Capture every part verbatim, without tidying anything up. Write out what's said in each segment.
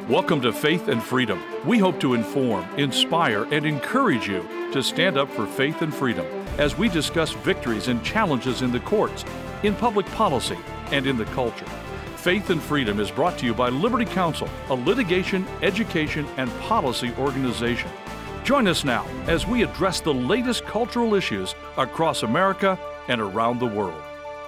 Welcome to Faith and Freedom. We hope to inform, inspire, and encourage you to stand up for faith and freedom as we discuss victories and challenges in the courts, in public policy, and in the culture. Faith and Freedom is brought to you by Liberty Counsel, a litigation, education, and policy organization. Join us now as we address the latest cultural issues across America and around the world.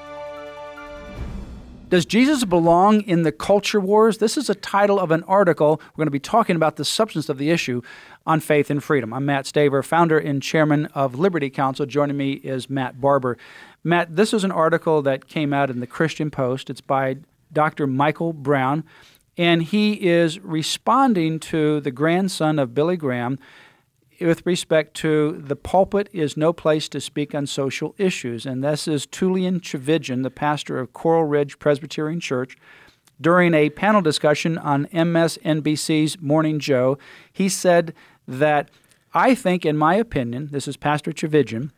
Does Jesus belong in the culture wars? This is a title of an article. We're going to be talking about the substance of the issue on Faith and Freedom. I'm Matt Staver, founder and chairman of Liberty Counsel. Joining me is Matt Barber. Matt, this is an article that came out in the Christian Post. It's by Doctor Michael Brown, and he is responding to the grandson of Billy Graham with respect to the pulpit is no place to speak on social issues. And this is Tullian Tchividjian, the pastor of Coral Ridge Presbyterian Church. During a panel discussion on M S N B C's Morning Joe, he said that, I think, in my opinion, this is Pastor Tchividjian,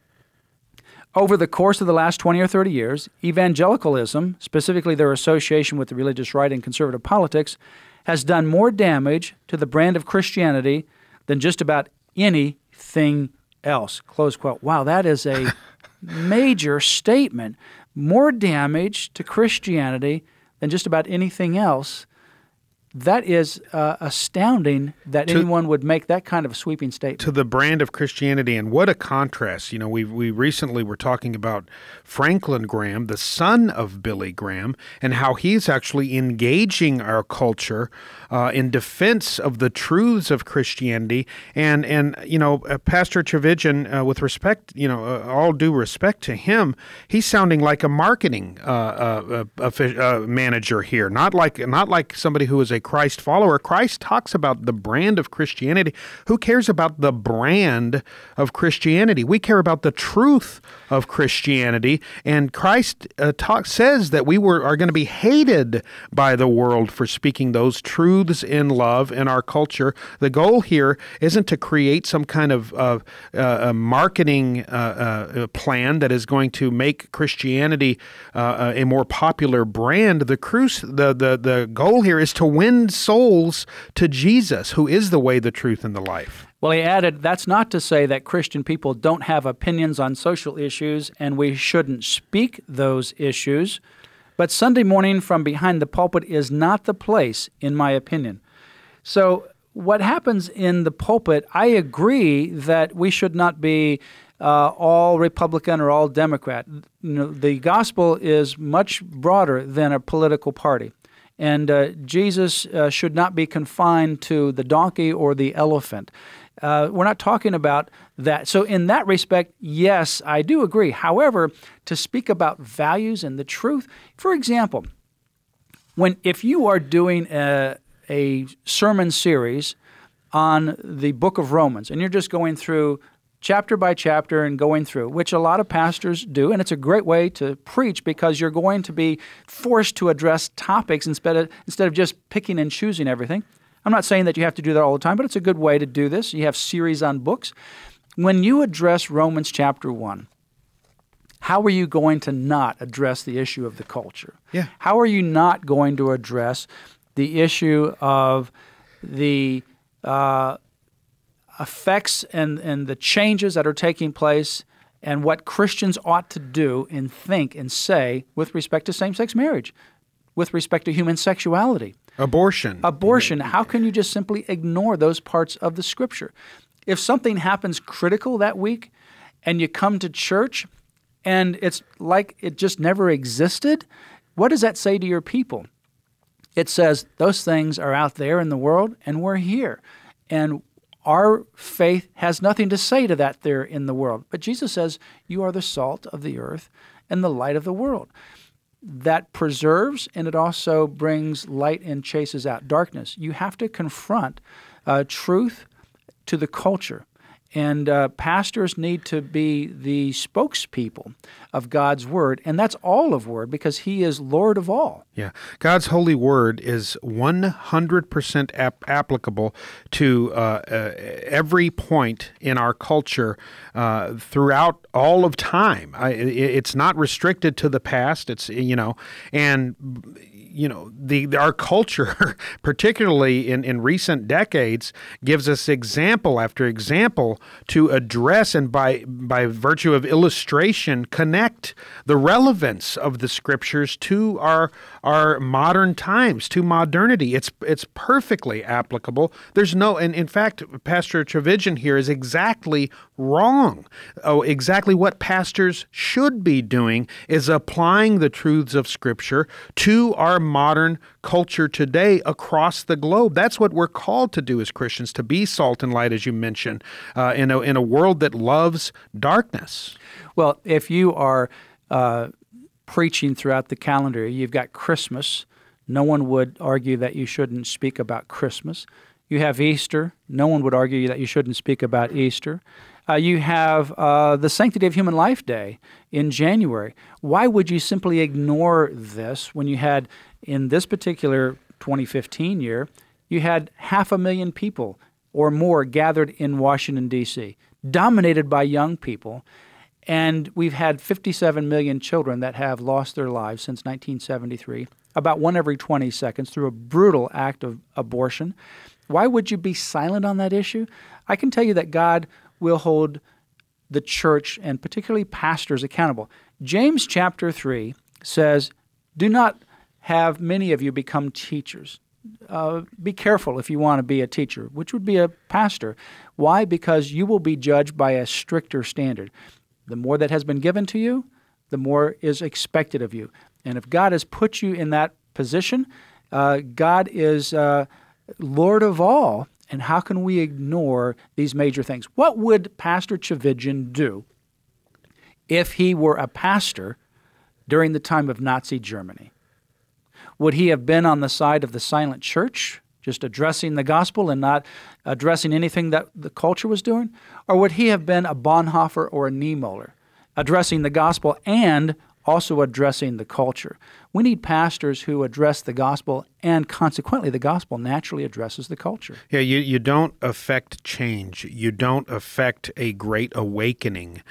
over the course of the last twenty or thirty years, evangelicalism, specifically their association with the religious right and conservative politics, has done more damage to the brand of Christianity than just about anything else, close quote. Wow, that is a major statement. More damage to Christianity than just about anything else. That is uh, astounding that to, anyone would make that kind of a sweeping statement. To the brand of Christianity, and what a contrast. You know, we we recently were talking about Franklin Graham, the son of Billy Graham, and how he's actually engaging our culture uh, in defense of the truths of Christianity. And, and you know, uh, Pastor Tchividjian, uh, with respect, you know, uh, all due respect to him, he's sounding like a marketing uh, uh, uh, uh, manager here, not like not like somebody who is a Christ follower. Christ talks about the brand of Christianity. Who cares about the brand of Christianity? We care about the truth of Christianity. And Christ uh, talk, says that we were are going to be hated by the world for speaking those truths in love in our culture. The goal here isn't to create some kind of uh, uh, a marketing uh, uh, plan that is going to make Christianity uh, a more popular brand. The, cruce, the, the, the goal here is to win souls to Jesus, who is the way, the truth, and the life. Well, he added, that's not to say that Christian people don't have opinions on social issues and we shouldn't speak those issues, but Sunday morning from behind the pulpit is not the place, in my opinion. So what happens in the pulpit, I agree that we should not be uh, all Republican or all Democrat. You know, the gospel is much broader than a political party. And uh, Jesus uh, should not be confined to the donkey or the elephant. Uh, we're not talking about that. So in that respect, yes, I do agree. However, to speak about values and the truth, for example, when if you are doing a, a sermon series on the book of Romans, and you're just going through chapter by chapter and going through, which a lot of pastors do, and it's a great way to preach because you're going to be forced to address topics instead of instead of just picking and choosing everything. I'm not saying that you have to do that all the time, but it's a good way to do this. You have series on books. When you address Romans chapter one, how are you going to not address the issue of the culture? Yeah. How are you not going to address the issue of the uh, effects and, and the changes that are taking place and what Christians ought to do and think and say with respect to same-sex marriage, with respect to human sexuality? Abortion. Abortion. How can you just simply ignore those parts of the Scripture? If something happens critical that week and you come to church and it's like it just never existed, what does that say to your people? It says those things are out there in the world and we're here. And our faith has nothing to say to that there in the world. But Jesus says, you are the salt of the earth and the light of the world. That preserves and it also brings light and chases out darkness. You have to confront uh, truth to the culture. And uh, pastors need to be the spokespeople of God's Word, and that's all of Word because He is Lord of all. Yeah. God's holy Word is one hundred percent ap- applicable to uh, uh, every point in our culture uh, throughout all of time. I, it, it's not restricted to the past. It's, you know, and you know, the, the our culture, particularly in, in recent decades, gives us example after example to address and by by virtue of illustration connect the relevance of the Scriptures to our our modern times, to modernity. It's it's perfectly applicable. There's no, and in fact, Pastor Tchividjian here is exactly wrong. Oh, exactly what pastors should be doing is applying the truths of Scripture to our modern culture today across the globe. That's what we're called to do as Christians, to be salt and light, as you mentioned, uh, in a in a world that loves darkness. Well, if you are uh, preaching throughout the calendar, you've got Christmas. No one would argue that you shouldn't speak about Christmas. You have Easter. No one would argue that you shouldn't speak about Easter. Uh, you have uh, the Sanctity of Human Life Day in January. Why would you simply ignore this when you had, in this particular twenty fifteen year, you had half a million people or more gathered in Washington, D C, dominated by young people, and we've had fifty-seven million children that have lost their lives since nineteen seventy-three, about one every twenty seconds, through a brutal act of abortion. Why would you be silent on that issue? I can tell you that God will hold the church and particularly pastors accountable. James chapter three says, do not have many of you become teachers. Uh, be careful if you want to be a teacher, which would be a pastor. Why? Because you will be judged by a stricter standard. The more that has been given to you, the more is expected of you. And if God has put you in that position, uh, God is uh, Lord of all. And how can we ignore these major things? What would Pastor Tchividjian do if he were a pastor during the time of Nazi Germany? Would he have been on the side of the silent church, just addressing the gospel and not addressing anything that the culture was doing? Or would he have been a Bonhoeffer or a Niemöller, addressing the gospel and also addressing the culture? We need pastors who address the gospel, and consequently, the gospel naturally addresses the culture. Yeah, you, you don't affect change. You don't affect a great awakening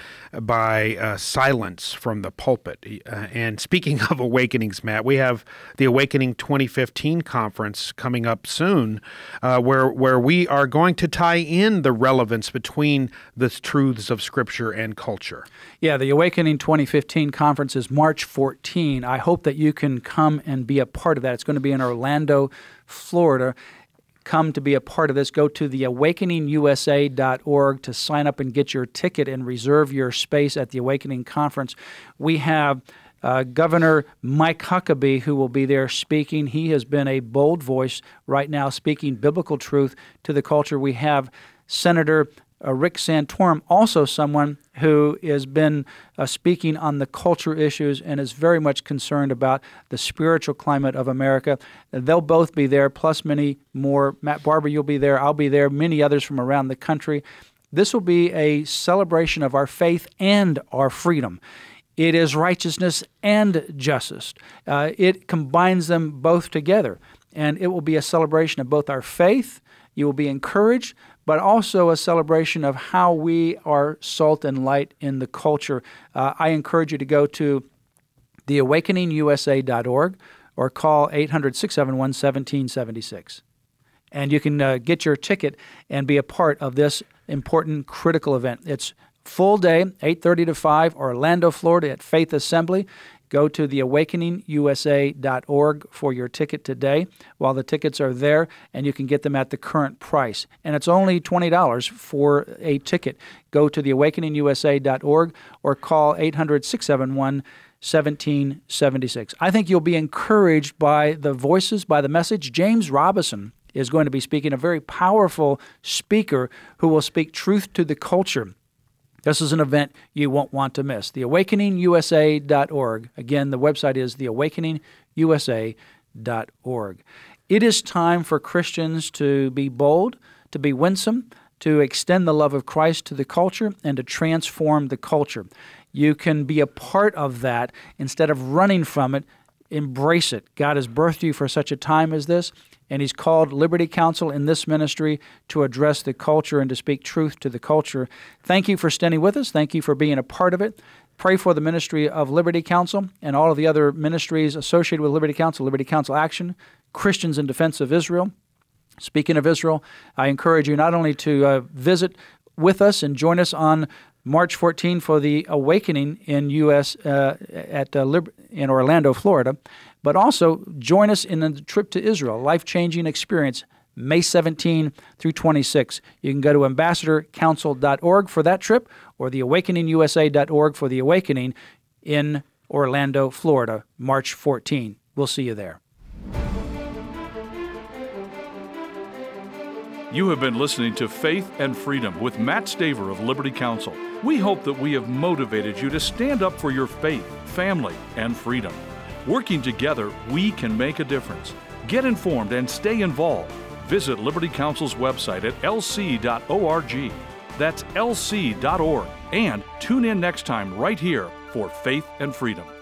by uh, silence from the pulpit. Uh, and speaking of awakenings, Matt, we have the Awakening twenty fifteen conference coming up soon, uh, where where we are going to tie in the relevance between the truths of Scripture and culture. Yeah, the Awakening twenty fifteen conference is March fourteenth. I hope that you can come and be a part of that. It's going to be in Orlando, Florida. Come to be a part of this. Go to the awakening u s a dot org to sign up and get your ticket and reserve your space at the Awakening Conference. We have uh, Governor Mike Huckabee, who will be there speaking. He has been a bold voice right now, speaking biblical truth to the culture. We have Senator Uh, Rick Santorum, also someone who has been uh, speaking on the culture issues and is very much concerned about the spiritual climate of America. They'll both be there, plus many more. Matt Barber, you'll be there. I'll be there. Many others from around the country. This will be a celebration of our faith and our freedom. It is righteousness and justice. Uh, it combines them both together, and it will be a celebration of both our faith. You will be encouraged, but also a celebration of how we are salt and light in the culture. Uh, I encourage you to go to the awakening u s a dot org or call eight hundred, six seven one, one seven seven six. And you can uh, get your ticket and be a part of this important, critical event. It's full day, eight thirty to five, Orlando, Florida at Faith Assembly. Go to the awakening u s a dot org for your ticket today while the tickets are there, and you can get them at the current price. And it's only twenty dollars for a ticket. Go to the awakening u s a dot org or call eight hundred, six seven one, one seven seven six. I think you'll be encouraged by the voices, by the message. James Robison is going to be speaking, a very powerful speaker who will speak truth to the culture. This is an event you won't want to miss. the awakening u s a dot org. Again, the website is the awakening u s a dot org. It is time for Christians to be bold, to be winsome, to extend the love of Christ to the culture, and to transform the culture. You can be a part of that instead of running from it. Embrace it. God has birthed you for such a time as this, and He's called Liberty Counsel in this ministry to address the culture and to speak truth to the culture. Thank you for standing with us. Thank you for being a part of it. pray for the ministry of Liberty Counsel and all of the other ministries associated with Liberty Counsel, Liberty Counsel Action, Christians in Defense of Israel. Speaking of Israel, I encourage you not only to uh, visit with us and join us on March fourteenth for the Awakening in U S uh, at uh, Lib- in Orlando, Florida, but also join us in the trip to Israel, life-changing experience, May seventeenth through twenty-sixth. You can go to ambassador council dot org for that trip or the awakening u s a dot org for the Awakening in Orlando, Florida, March fourteenth. We'll see you there. You have been listening to Faith and Freedom with Matt Staver of Liberty Counsel. We hope that we have motivated you to stand up for your faith, family, and freedom. Working together, we can make a difference. Get informed and stay involved. Visit Liberty Counsel's website at l c dot org. That's l c dot org. And tune in next time right here for Faith and Freedom.